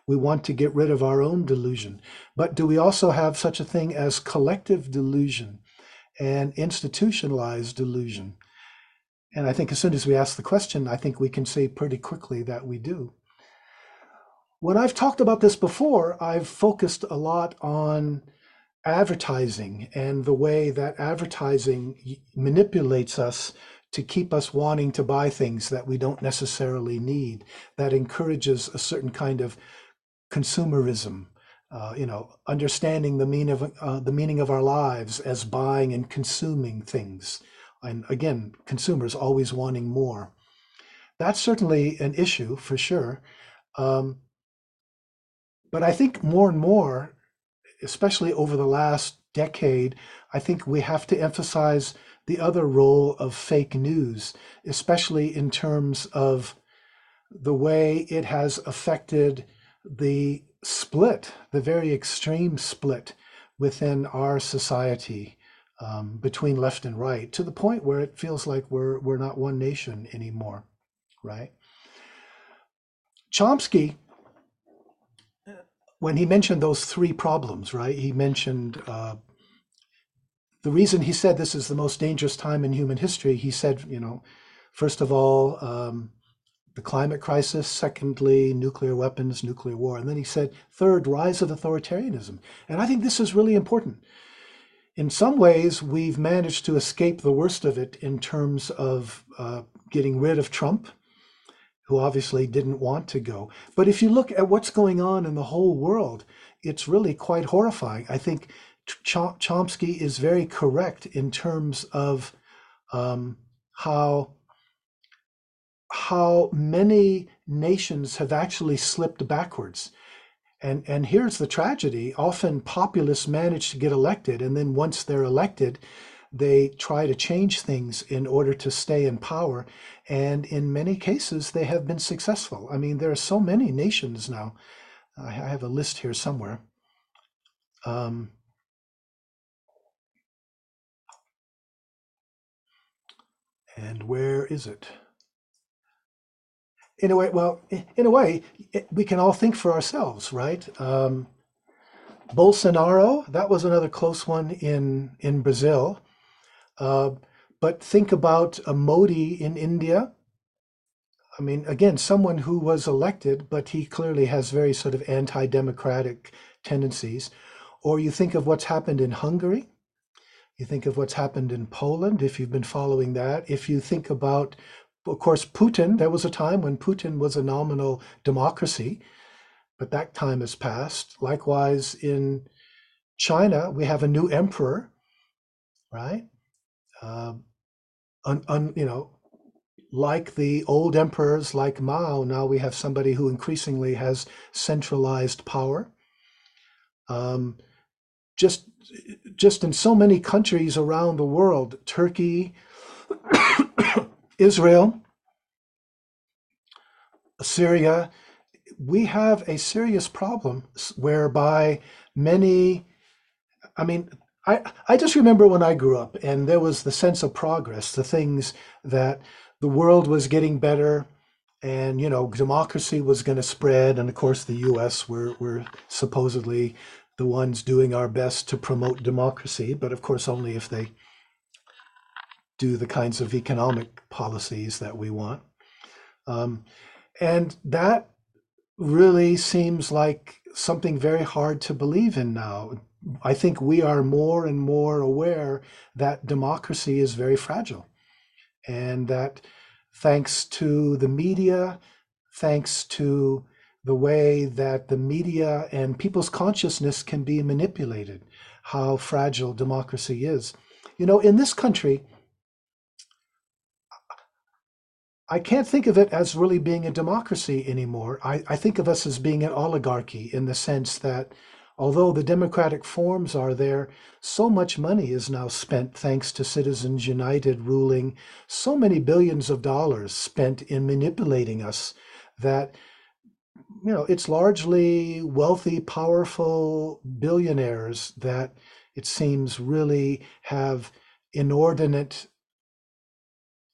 We want to get rid of our own delusion. But do we also have such a thing as collective delusion and institutionalized delusion? And I think as soon as we ask the question, I think we can say pretty quickly that we do. When I've talked about this before, I've focused a lot on advertising and the way that advertising manipulates us to keep us wanting to buy things that we don't necessarily need, that encourages a certain kind of consumerism, understanding the meaning of our lives as buying and consuming things. And again, consumers always wanting more. That's certainly an issue for sure. Um, but I think more and more, especially over the last decade, I think we have to emphasize the other role of fake news, especially in terms of the way it has affected the split, the very extreme split within our society, between left and right, to the point where it feels like we're not one nation anymore, right? Chomsky, when he mentioned those three problems, right? He mentioned the reason he said this is the most dangerous time in human history. He said, first of all, the climate crisis, secondly, nuclear weapons, nuclear war. And then he said, third, rise of authoritarianism. And I think this is really important. In some ways, we've managed to escape the worst of it in terms of getting rid of Trump, who obviously didn't want to go. But if you look at what's going on in the whole world, it's really quite horrifying. I think Chomsky is very correct in terms of how many nations have actually slipped backwards. And here's the tragedy. Often populists manage to get elected, and then once they're elected, they try to change things in order to stay in power. And in many cases, they have been successful. I mean, there are so many nations now. I have a list here somewhere. And where is it? In a way, we can all think for ourselves, right? Bolsonaro, that was another close one in Brazil. But think about Modi in India. I mean, again, someone who was elected, but he clearly has very sort of anti-democratic tendencies. Or you think of what's happened in Hungary. You think of what's happened in Poland, if you've been following that. If you think about, of course, Putin, there was a time when Putin was a nominal democracy, but that time has passed. Likewise, in China, we have a new emperor, right? Like the old emperors, like Mao, now we have somebody who increasingly has centralized power. Just in so many countries around the world, Turkey, Israel, Syria, we have a serious problem whereby many, I mean, I just remember when I grew up and there was the sense of progress, the things that the world was getting better and, democracy was going to spread. And of course, the US, we're supposedly the ones doing our best to promote democracy, but of course, only if they do the kinds of economic policies that we want. And that really seems like something very hard to believe in now. I think we are more and more aware that democracy is very fragile and that thanks to the media, thanks to the way that the media and people's consciousness can be manipulated, how fragile democracy is. In this country, I can't think of it as really being a democracy anymore. I think of us as being an oligarchy in the sense that although the democratic forms are there, so much money is now spent thanks to Citizens United ruling, so many billions of dollars spent in manipulating us that, it's largely wealthy, powerful billionaires that it seems really have inordinate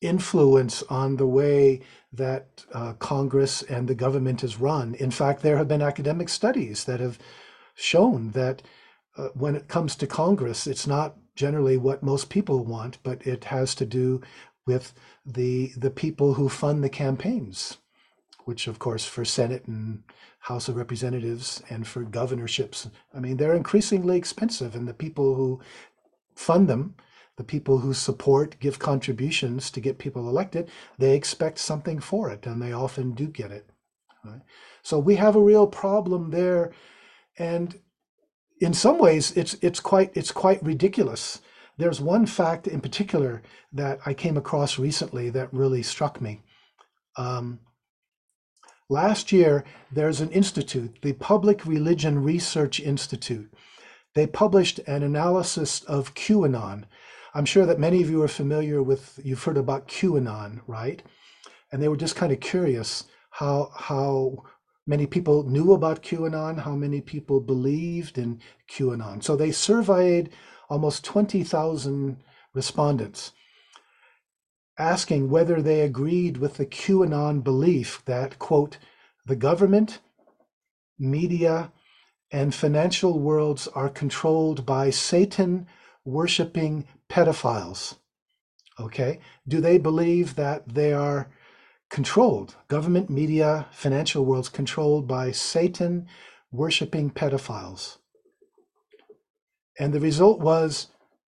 influence on the way that Congress and the government is run. In fact, there have been academic studies that have shown that when it comes to Congress, it's not generally what most people want, but it has to do with the people who fund the campaigns, which of course for Senate and House of Representatives and for governorships, I mean, they're increasingly expensive, and the people who fund them, the people who support, give contributions to get people elected, they expect something for it, and they often do get it. Right? So we have a real problem there, and in some ways, it's quite ridiculous. There's one fact in particular that I came across recently that really struck me. Um, Last year, there's an institute, the Public Religion Research Institute. They published an analysis of QAnon. I'm sure that many of you are familiar with, you've heard about QAnon, right? And they were just kind of curious how many people knew about QAnon, how many people believed in QAnon. So they surveyed almost 20,000 respondents, asking whether they agreed with the QAnon belief that, quote, the government, media, and financial worlds are controlled by Satan worshiping pedophiles. Okay? Do they believe that they are controlled, government, media, financial worlds controlled by Satan worshiping pedophiles? And the result was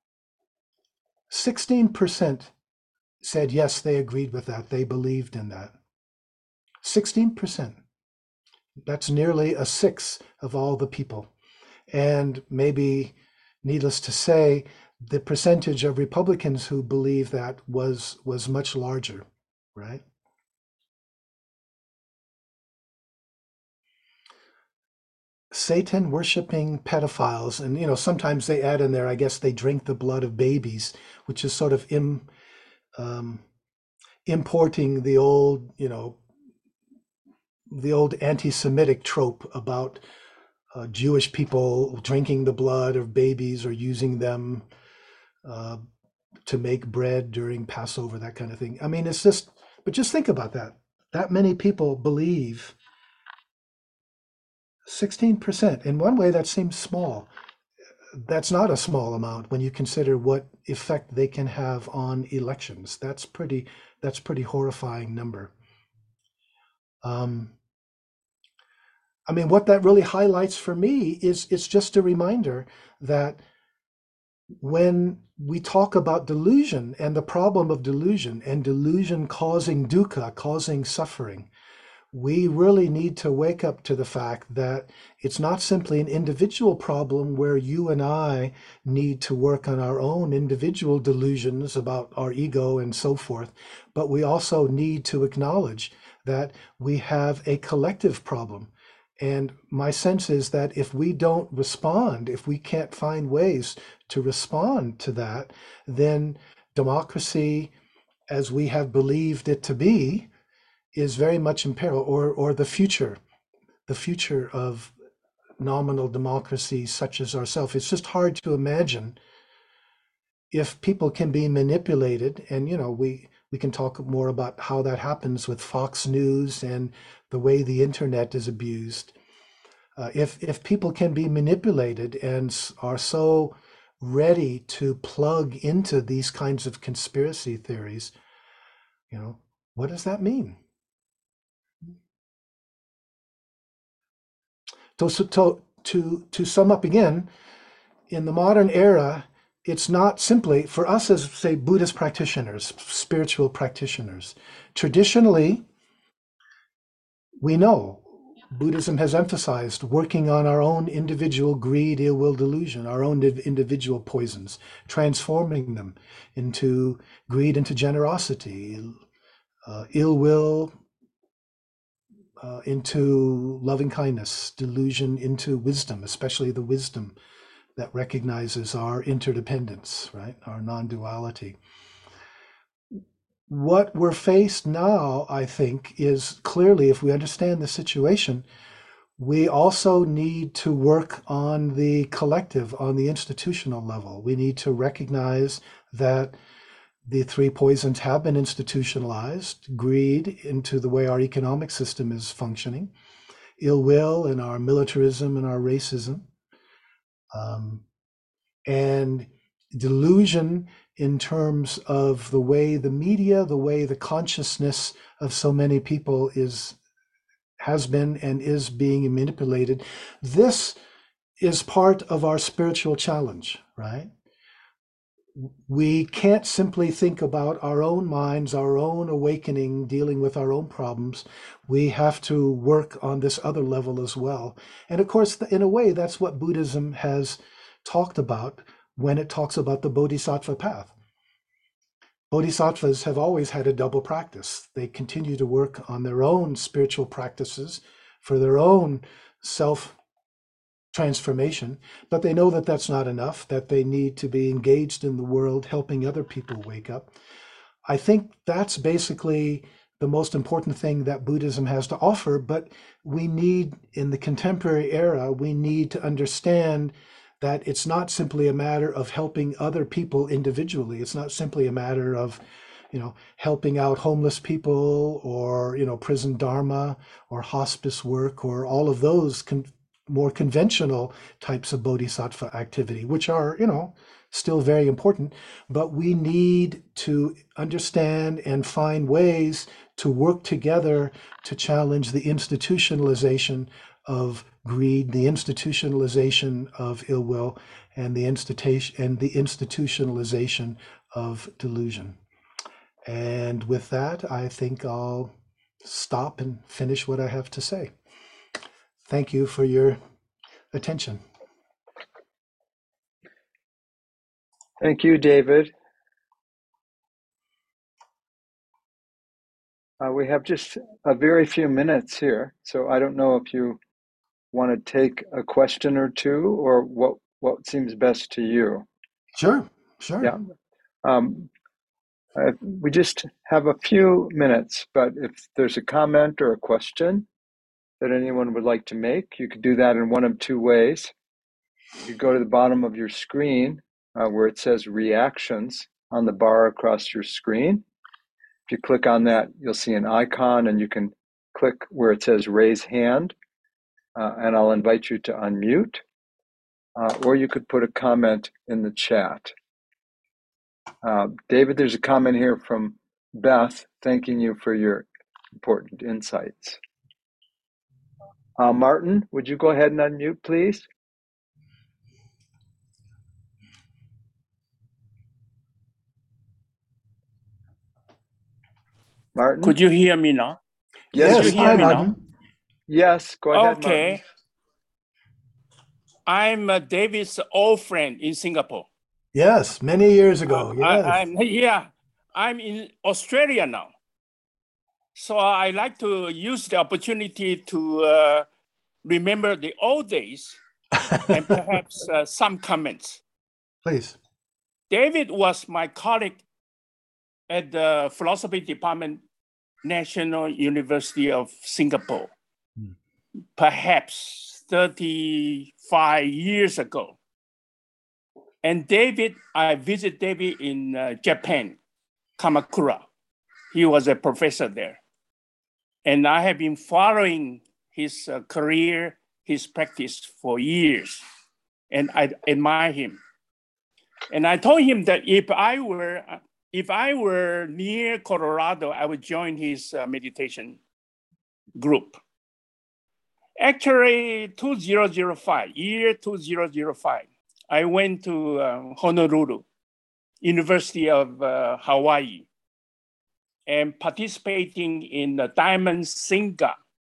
16% said yes, they agreed with that. They believed in that. 16%. That's nearly a sixth of all the people. And maybe, needless to say, the percentage of Republicans who believe that was much larger, right? Satan worshiping pedophiles, and sometimes they add in there, I guess they drink the blood of babies, which is sort of um, importing the old anti-Semitic trope about Jewish people drinking the blood of babies or using them uh, to make bread during Passover, that kind of thing. I mean, but just think about that. That many people believe. 16%. In one way, that seems small. That's not a small amount when you consider what effect they can have on elections. That's pretty horrifying number. Um, I mean, what that really highlights for me is it's just a reminder that when we talk about delusion and the problem of delusion and delusion causing dukkha, causing suffering, we really need to wake up to the fact that it's not simply an individual problem where you and I need to work on our own individual delusions about our ego and so forth, but we also need to acknowledge that we have a collective problem. And my sense is that if we don't respond, if we can't find ways to respond to that, then democracy, as we have believed it to be, is very much in peril, or the future of nominal democracy such as ourselves. It's just hard to imagine if people can be manipulated, and we can talk more about how that happens with Fox News and the way the internet is abused. If people can be manipulated and are so ready to plug into these kinds of conspiracy theories, what does that mean? To sum up again, in the modern era, it's not simply for us as, say, Buddhist practitioners, spiritual practitioners. Traditionally, we know Buddhism has emphasized working on our own individual greed, ill will, delusion, our own individual poisons, transforming them into greed, into generosity, ill will into loving kindness, delusion into wisdom, especially the wisdom that recognizes our interdependence, right? Our non-duality. What we're faced now, I think, is clearly, if we understand the situation, we also need to work on the collective, on the institutional level. We need to recognize that The three poisons have been institutionalized: greed into the way our economic system is functioning, ill will and our militarism and our racism, um, and delusion in terms of the way the media, the way the consciousness of so many people has been and is being manipulated. This is part of our spiritual challenge, right? We can't simply think about our own minds, our own awakening, dealing with our own problems. We have to work on this other level as well. And of course, in a way, that's what Buddhism has talked about when it talks about the Bodhisattva path. Bodhisattvas have always had a double practice. They continue to work on their own spiritual practices for their own self transformation, but they know that that's not enough, that they need to be engaged in the world, helping other people wake up. I think that's basically the most important thing that Buddhism has to offer, but we need, in the contemporary era, we need to understand that it's not simply a matter of helping other people individually. It's not simply a matter of, helping out homeless people or, prison dharma or hospice work or all of those more conventional types of bodhisattva activity, which are, still very important, but we need to understand and find ways to work together to challenge the institutionalization of greed, the institutionalization of ill will, and the institutionalization of delusion. And with that, I think I'll stop and finish what I have to say. Thank you for your attention. Thank you, David. We have just a very few minutes here, so I don't know if you want to take a question or two, or what seems best to you. Sure. Yeah. We just have a few minutes, but if there's a comment or a question that anyone would like to make, you could do that in one of two ways. You could go to the bottom of your screen where it says reactions on the bar across your screen. If you click on that, you'll see an icon, and you can click where it says raise hand, and I'll invite you to unmute, or you could put a comment in the chat. David, there's a comment here from Beth thanking you for your important insights. Martin, would you go ahead and unmute, please? Martin? Could you hear me now? Yes, Could you hear hi, me Martin. now? Yes, go ahead, Okay. Martin. I'm David's old friend in Singapore. Yes, many years ago. Yes. I'm in Australia now. So I like to use the opportunity to remember the old days and perhaps some comments. Please. David was my colleague at the philosophy department, National University of Singapore, perhaps 35 years ago. And I visited David in Japan, Kamakura. He was a professor there. And I have been following his career, his practice for years. And I admire him. And I told him that if I were near Colorado, I would join his meditation group. Actually, 2005, I went to Honolulu, University of Hawaii, and participating in the Diamond Singha,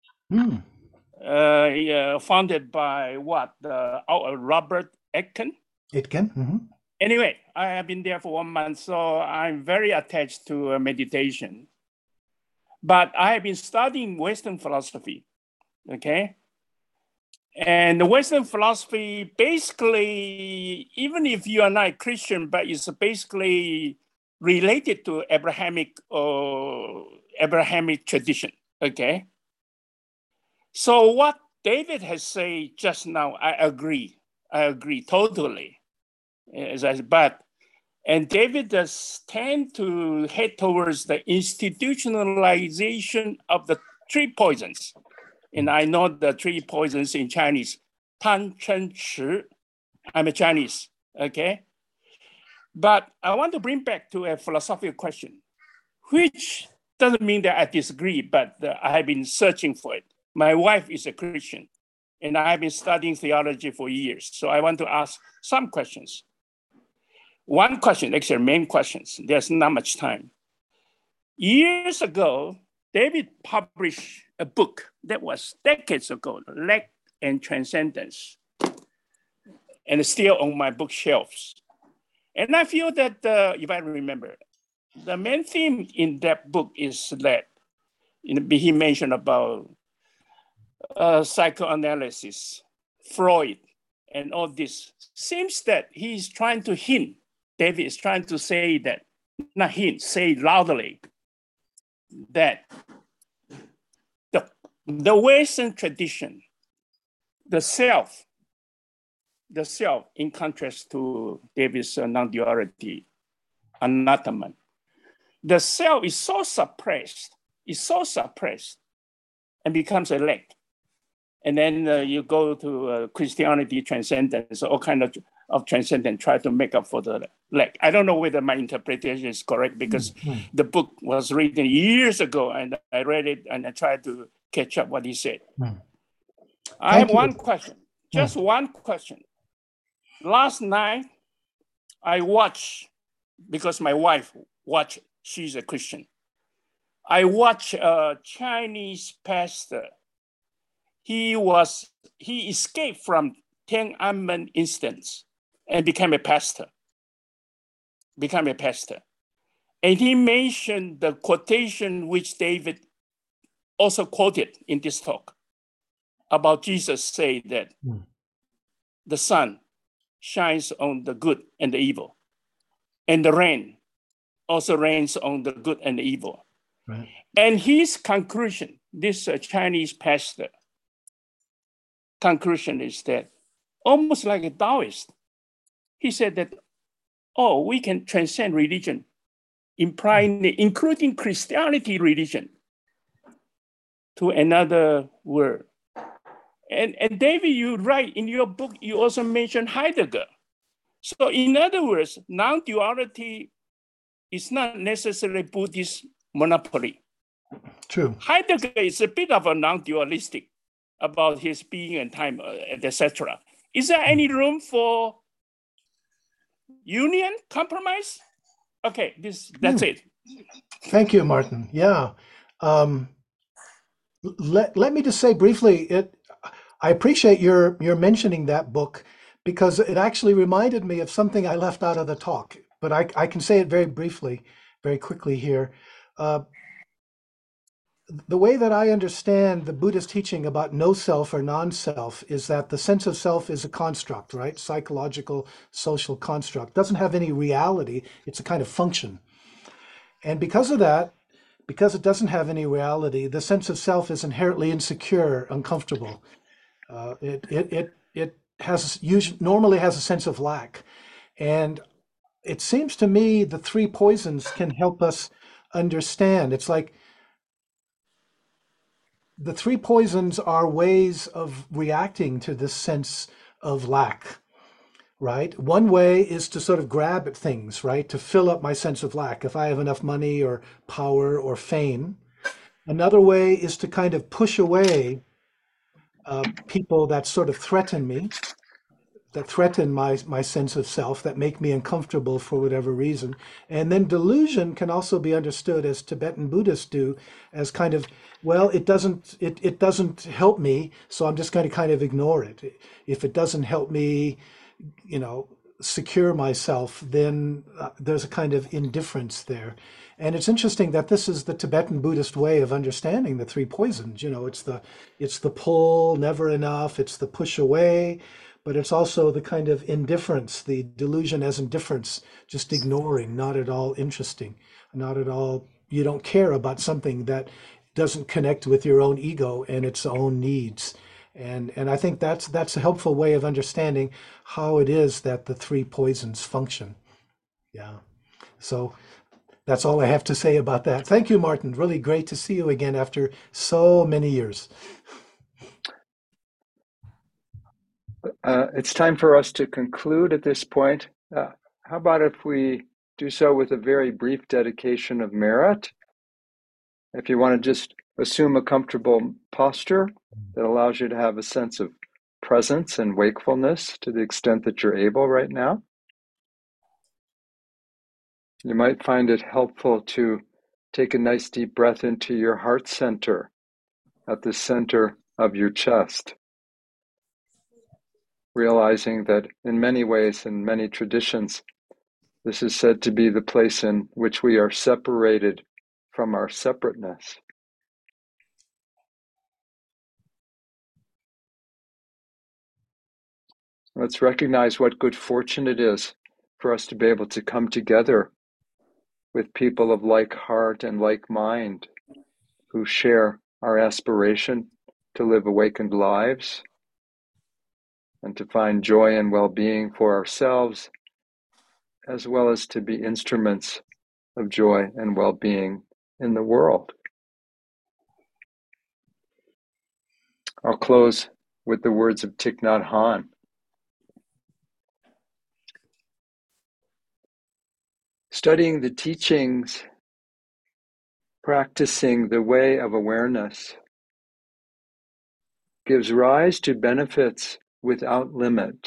founded by Robert Aitken. Anyway, I have been there for 1 month, so I'm very attached to meditation. But I have been studying Western philosophy, okay? And the Western philosophy, basically, even if you are not a Christian, but it's basically related to Abrahamic tradition, okay? So what David has said just now, I agree totally. But And David does tend to head towards the institutionalization of the three poisons. And I know the three poisons in Chinese, Tan, Chen, Shi. I'm a Chinese, okay? But I want to bring back to a philosophical question, which doesn't mean that I disagree, but I have been searching for it. My wife is a Christian, and I have been studying theology for years. So I want to ask some questions. One question, actually main questions, there's not much time. Years ago, David published a book that was decades ago, Lack and Transcendence, and it's still on my bookshelves. And I feel that, if I remember, the main theme in that book is that he mentioned about psychoanalysis, Freud, and all this. Seems that he's trying to hint, David is trying to say that, not hint, say loudly, that the Western tradition, the self, in contrast to David's non-duality, anathema, the self is so suppressed, and becomes a leg. And then you go to Christianity, transcendence, all kind of transcendence, try to make up for the leg. I don't know whether my interpretation is correct because the book was written years ago and I read it and I tried to catch up what he said. I have one question, just one question. Last night, I watched, because my wife watched, she's a Christian. I watched a Chinese pastor. He escaped from Tiananmen instance and became a pastor. And he mentioned the quotation which David also quoted in this talk about Jesus say that the sun shines on the good and the evil, and the rain also rains on the good and the evil. Right. And his conclusion, this Chinese pastor, conclusion is that almost like a Taoist, he said that, we can transcend religion, including Christianity religion, to another world. And David, you write in your book, you also mentioned Heidegger. So in other words, non-duality is not necessarily Buddhist monopoly. True. Heidegger is a bit of a non-dualistic about his being and time, etc. Is there any room for union, compromise? Okay, that's it. Thank you, Martin. Yeah. Let me just say briefly, I appreciate your mentioning that book because it actually reminded me of something I left out of the talk, but I can say it very briefly, very quickly here. The way that I understand the Buddhist teaching about no self or non-self is that the sense of self is a construct, right? Psychological, social construct. Doesn't have any reality. It's a kind of function. And because of that, because it doesn't have any reality, the sense of self is inherently insecure, uncomfortable. It normally has a sense of lack. And it seems to me the three poisons can help us understand. It's like the three poisons are ways of reacting to this sense of lack, right? One way is to sort of grab at things, right? To fill up my sense of lack. If I have enough money or power or fame. Another way is to kind of push away people that sort of threaten me, that threaten my sense of self, that make me uncomfortable for whatever reason. And then delusion can also be understood, as Tibetan Buddhists do, as kind of, well, it doesn't help me, so I'm just going to kind of ignore it. If it doesn't help me, secure myself, then there's a kind of indifference there. And it's interesting that this is the Tibetan Buddhist way of understanding the three poisons. It's the pull, never enough, it's the push away, but it's also the kind of indifference, the delusion as indifference, just ignoring, not at all interesting, not at all, you don't care about something that doesn't connect with your own ego and its own needs. And I think that's a helpful way of understanding how it is that the three poisons function. Yeah. So that's all I have to say about that. Thank you, Martin. Really great to see you again after so many years. It's time for us to conclude at this point. How about if we do so with a very brief dedication of merit? If you want to just assume a comfortable posture that allows you to have a sense of presence and wakefulness to the extent that you're able right now. You might find it helpful to take a nice deep breath into your heart center, at the center of your chest, realizing that in many ways, in many traditions, this is said to be the place in which we are separated from our separateness. Let's recognize what good fortune it is for us to be able to come together with people of like heart and like mind who share our aspiration to live awakened lives and to find joy and well-being for ourselves, as well as to be instruments of joy and well-being in the world. I'll close with the words of Thich Nhat Hanh. Studying the teachings, practicing the way of awareness, gives rise to benefits without limit.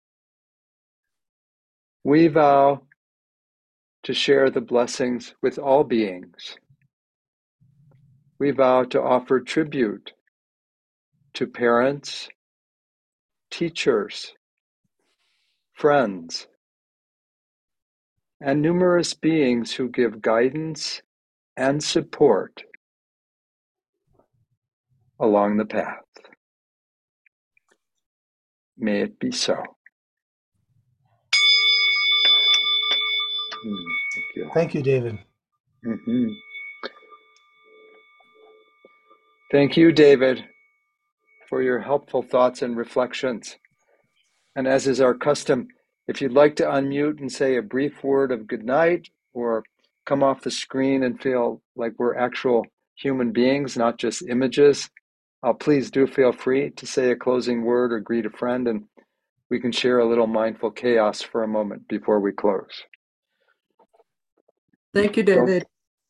We vow to share the blessings with all beings. We vow to offer tribute to parents, teachers, friends, and numerous beings who give guidance and support along the path. May it be so. Thank you. Thank you, David. Mm-hmm. Thank you, David, for your helpful thoughts and reflections. And as is our custom, if you'd like to unmute and say a brief word of good night or come off the screen and feel like we're actual human beings, not just images, please do feel free to say a closing word or greet a friend, and we can share a little mindful chaos for a moment before we close. Thank you, David.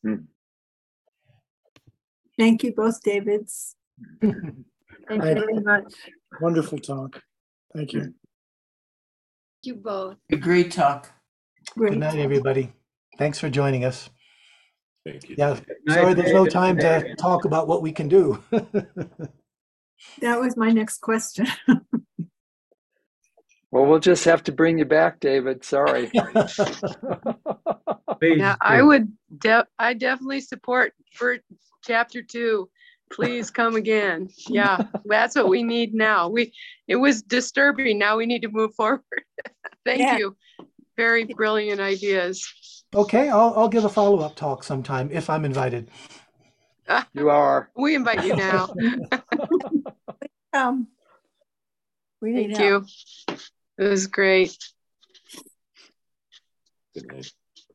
Thank you, both Davids. Thank you very much. Wonderful talk. Thank you. Thank you both. A great talk. Good night, everybody. Thanks for joining us. Thank you. Yeah, sorry there's no time to talk about what we can do. That was my next question. Well, we'll just have to bring you back, David. Sorry. Yeah, I definitely support for chapter 2. Please come again. Yeah, that's what we need now. It was disturbing. Now we need to move forward. Thank you. Very brilliant ideas. Okay, I'll give a follow-up talk sometime if I'm invited. You are. We invite you now. Thank you. It was great. Good night.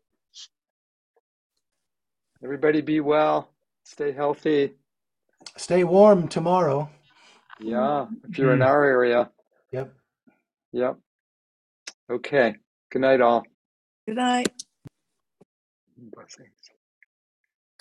Everybody be well. Stay healthy. Stay warm tomorrow. Yeah, if you're in our area. Yep. Yep. Okay. Good night, all. Good night. Blessings.